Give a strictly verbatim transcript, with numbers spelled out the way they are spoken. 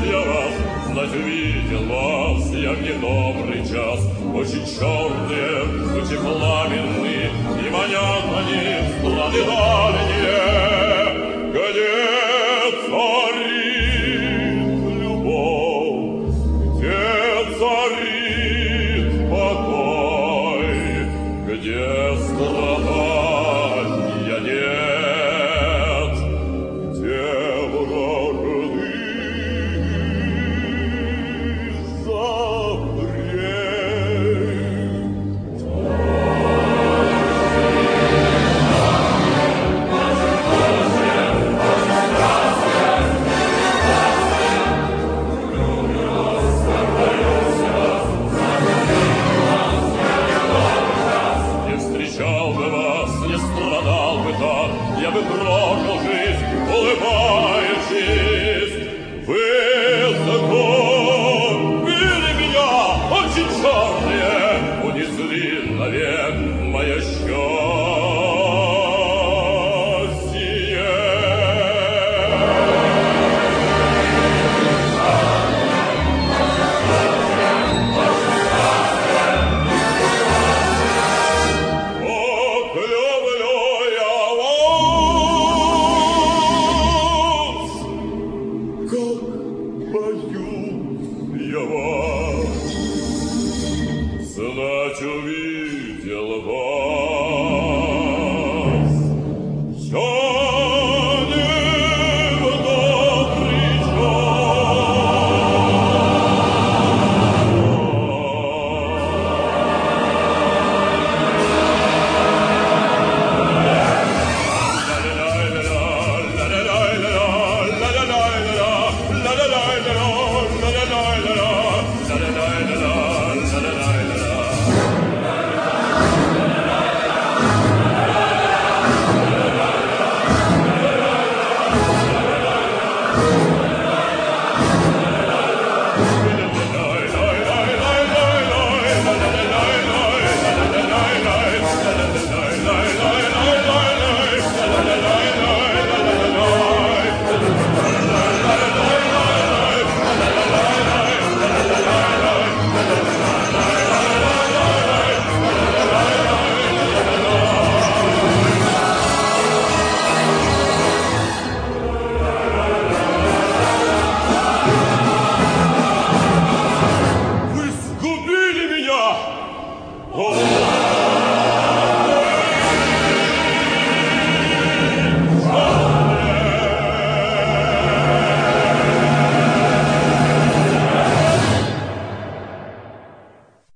я вас, знать увидел вас я в недобрый час. Очень черные, очень пламенные, и манят они страны дальние, где царит любовь, где царит покой, где страдания нет, где вражды я бы прожил жизнь, улыбаючись. Вы закупили меня, очень черные, унесли навек мое счастье. Ох, люблю я вас, как боюсь я вас, знать увидел вас. Я не в добрый час.